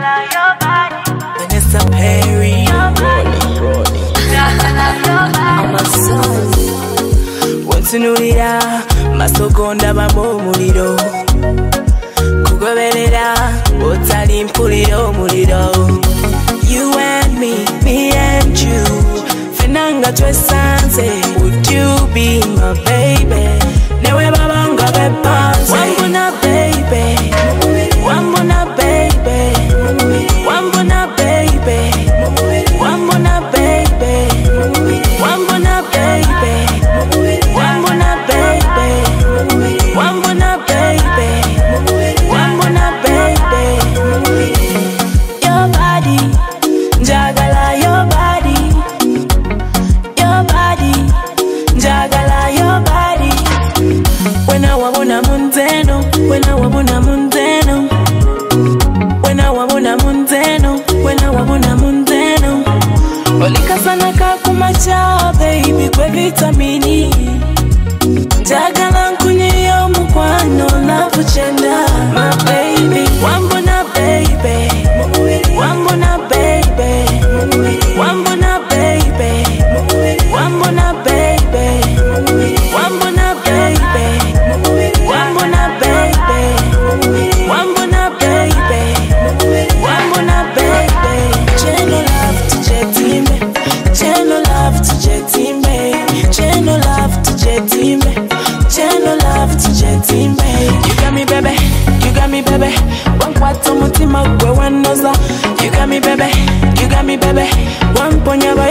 Vanessa Perry, I'm a son. Once in Urira, Masogonda Babo Murido, Kugoverera, Otalim Purido Murido. You and me and you. Fenanga Twesanze, would you be my baby? Newe babanga bepanze. Wambona baby, wambona baby, wambona baby, wambona baby, wambona baby, wambona baby, wambona baby, wambona baby. Your body, jagala your body, your body, jagala your body. When I wabona munteno, when I wabona munteno, when I wabona munteno, when I wabona munteno. Olika sana kakumacha baby kwe vitamini. Jagala nkunyeyo mukwano na kuchenda my baby. Wambona baby, wambona baby, wambona baby, wambona baby, wambona baby, wambona baby, wambona baby, wambona baby. Cheno love to Jetimbe, cheno love to Jetimbe, cheno love to Jetimbe, cheno love to Jetimbe. You got me baby, you got me baby. One quarter mutima kwe one noza. You got me baby, you got me baby. One ponya